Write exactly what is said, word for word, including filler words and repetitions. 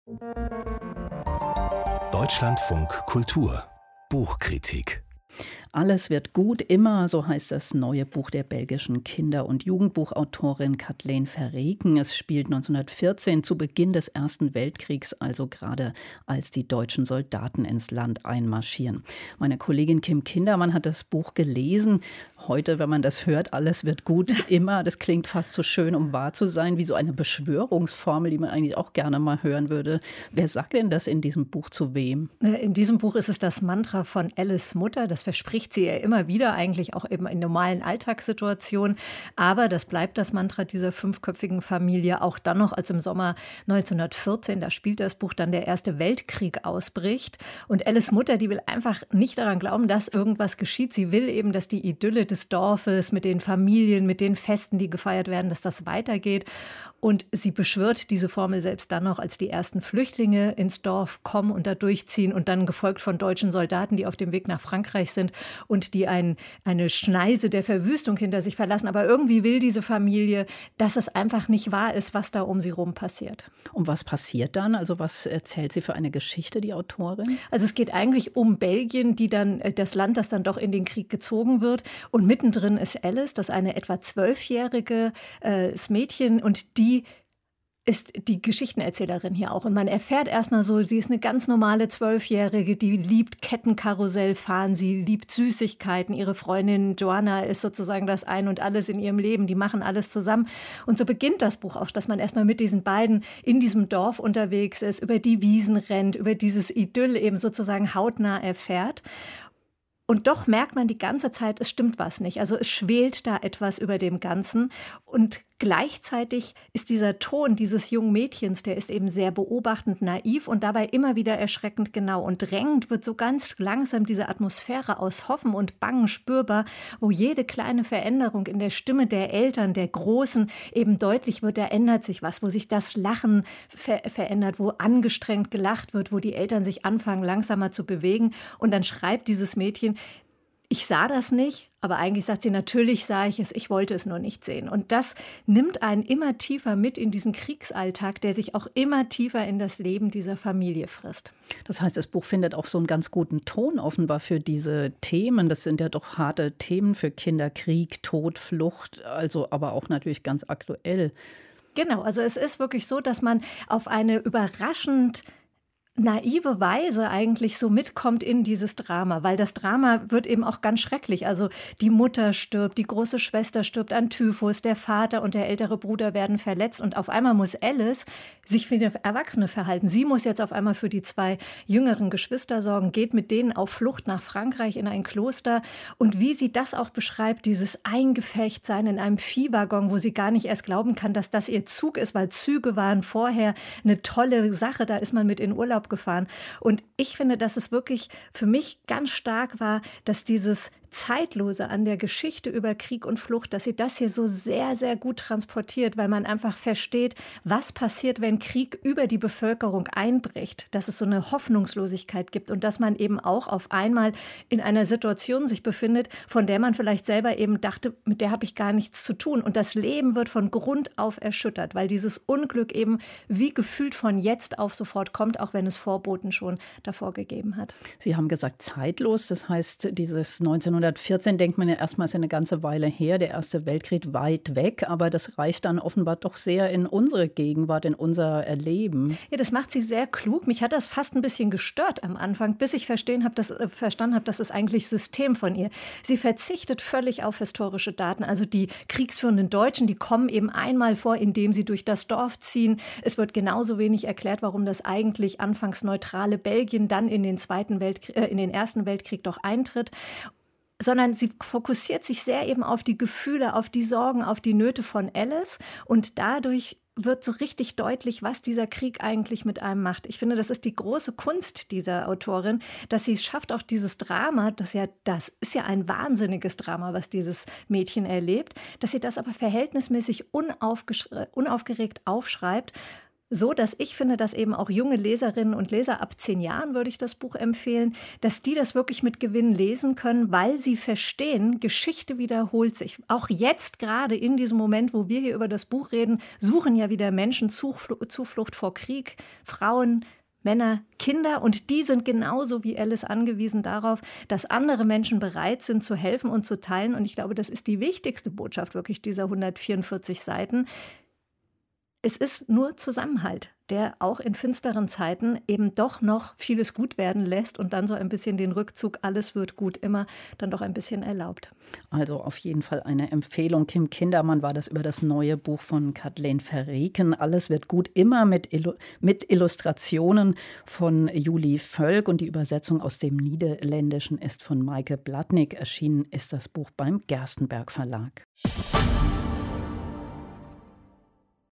Deutschlandfunk Kultur Buchkritik. Alles wird gut, immer, so heißt das neue Buch der belgischen Kinder- und Jugendbuchautorin Kathleen Verreken. Es spielt neunzehnhundertvierzehn zu Beginn des Ersten Weltkriegs, also gerade als die deutschen Soldaten ins Land einmarschieren. Meine Kollegin Kim Kindermann hat das Buch gelesen. Heute, wenn man das hört, alles wird gut, immer, das klingt fast so schön, um wahr zu sein, wie so eine Beschwörungsformel, die man eigentlich auch gerne mal hören würde. Wer sagt denn das in diesem Buch zu wem? In diesem Buch ist es das Mantra von Alice Mutter. Das verspricht sie ja immer wieder, eigentlich auch eben in normalen Alltagssituationen. Aber das bleibt das Mantra dieser fünfköpfigen Familie auch dann noch, als im Sommer neunzehnhundertvierzehn, da spielt das Buch, dann der Erste Weltkrieg ausbricht. Und Alice Mutter, die will einfach nicht daran glauben, dass irgendwas geschieht. Sie will eben, dass die Idylle des Dorfes mit den Familien, mit den Festen, die gefeiert werden, dass das weitergeht. Und sie beschwört diese Formel selbst dann noch, als die ersten Flüchtlinge ins Dorf kommen und da durchziehen und dann gefolgt von deutschen Soldaten, die auf dem Weg nach Frankreich sind und die ein, eine Schneise der Verwüstung hinter sich verlassen. Aber irgendwie will diese Familie, dass es einfach nicht wahr ist, was da um sie rum passiert. Und was passiert dann? Also was erzählt sie für eine Geschichte, die Autorin? Also es geht eigentlich um Belgien, die dann das Land, das dann doch in den Krieg gezogen wird. Und mittendrin ist Alice, das ist eine etwa zwölfjährige äh, Mädchen, und die ist die Geschichtenerzählerin hier auch. Und man erfährt erstmal so, sie ist eine ganz normale Zwölfjährige, die liebt Kettenkarussell fahren, sie liebt Süßigkeiten. Ihre Freundin Joanna ist sozusagen das Ein und Alles in ihrem Leben, die machen alles zusammen. Und so beginnt das Buch auch, dass man erstmal mit diesen beiden in diesem Dorf unterwegs ist, über die Wiesen rennt, über dieses Idyll eben sozusagen hautnah erfährt. Und doch merkt man die ganze Zeit, es stimmt was nicht. Also es schwelt da etwas über dem Ganzen. Und gleichzeitig ist dieser Ton dieses jungen Mädchens, der ist eben sehr beobachtend, naiv und dabei immer wieder erschreckend genau. Und drängend wird so ganz langsam diese Atmosphäre aus Hoffen und Bangen spürbar, wo jede kleine Veränderung in der Stimme der Eltern, der Großen, eben deutlich wird, da ändert sich was, wo sich das Lachen ver- verändert, wo angestrengt gelacht wird, wo die Eltern sich anfangen, langsamer zu bewegen. Und dann schreibt dieses Mädchen: Ich sah das nicht, aber eigentlich sagt sie, natürlich sah ich es, ich wollte es nur nicht sehen. Und das nimmt einen immer tiefer mit in diesen Kriegsalltag, der sich auch immer tiefer in das Leben dieser Familie frisst. Das heißt, das Buch findet auch so einen ganz guten Ton offenbar für diese Themen. Das sind ja doch harte Themen für Kinder: Krieg, Tod, Flucht, also aber auch natürlich ganz aktuell. Genau, also es ist wirklich so, dass man auf eine überraschend naive Weise eigentlich so mitkommt in dieses Drama, weil das Drama wird eben auch ganz schrecklich. Also die Mutter stirbt, die große Schwester stirbt an Typhus, der Vater und der ältere Bruder werden verletzt und auf einmal muss Alice sich wie eine Erwachsene verhalten. Sie muss jetzt auf einmal für die zwei jüngeren Geschwister sorgen, geht mit denen auf Flucht nach Frankreich in ein Kloster, und wie sie das auch beschreibt, dieses Eingepferchtsein in einem Viehwaggon, wo sie gar nicht erst glauben kann, dass das ihr Zug ist, weil Züge waren vorher eine tolle Sache, da ist man mit in Urlaub gefahren. Und ich finde, dass es wirklich für mich ganz stark war, dass dieses Zeitlose an der Geschichte über Krieg und Flucht, dass sie das hier so sehr, sehr gut transportiert, weil man einfach versteht, was passiert, wenn Krieg über die Bevölkerung einbricht, dass es so eine Hoffnungslosigkeit gibt und dass man eben auch auf einmal in einer Situation sich befindet, von der man vielleicht selber eben dachte, mit der habe ich gar nichts zu tun. Und das Leben wird von Grund auf erschüttert, weil dieses Unglück eben wie gefühlt von jetzt auf sofort kommt, auch wenn es Vorboten schon davor gegeben hat. Sie haben gesagt zeitlos, das heißt, dieses neunzehnhundertvierzehn, denkt man ja erstmal, ist ja eine ganze Weile her, der Erste Weltkrieg weit weg, aber das reicht dann offenbar doch sehr in unsere Gegenwart, in unser Erleben. Ja, das macht sie sehr klug. Mich hat das fast ein bisschen gestört am Anfang, bis ich verstehen hab, dass, äh, verstanden habe, das ist eigentlich System von ihr. Sie verzichtet völlig auf historische Daten. Also die kriegsführenden Deutschen, die kommen eben einmal vor, indem sie durch das Dorf ziehen. Es wird genauso wenig erklärt, warum das eigentlich anfangs neutrale Belgien dann in den Zweiten Weltkrieg, äh, in den Ersten Weltkrieg doch eintritt. Sondern sie fokussiert sich sehr eben auf die Gefühle, auf die Sorgen, auf die Nöte von Alice, und dadurch wird so richtig deutlich, was dieser Krieg eigentlich mit einem macht. Ich finde, das ist die große Kunst dieser Autorin, dass sie es schafft, auch dieses Drama, das ja, das ist ja ein wahnsinniges Drama, was dieses Mädchen erlebt, dass sie das aber verhältnismäßig unaufgesch- unaufgeregt aufschreibt. so, dass ich finde, dass eben auch junge Leserinnen und Leser ab zehn Jahren, würde ich das Buch empfehlen, dass die das wirklich mit Gewinn lesen können, weil sie verstehen, Geschichte wiederholt sich. Auch jetzt gerade in diesem Moment, wo wir hier über das Buch reden, suchen ja wieder Menschen Zufl- Zuflucht vor Krieg, Frauen, Männer, Kinder, und die sind genauso wie Alice angewiesen darauf, dass andere Menschen bereit sind zu helfen und zu teilen. Und ich glaube, das ist die wichtigste Botschaft wirklich dieser hundertvierundvierzig Seiten. Es ist nur Zusammenhalt, der auch in finsteren Zeiten eben doch noch vieles gut werden lässt und dann so ein bisschen den Rückzug, alles wird gut immer, dann doch ein bisschen erlaubt. Also auf jeden Fall eine Empfehlung. Kim Kindermann war das über das neue Buch von Kathleen Verreken. Alles wird gut immer mit, Illu- mit Illustrationen von Julie Völk, und die Übersetzung aus dem Niederländischen ist von Maike Blatnik. Erschienen ist das Buch beim Gerstenberg Verlag.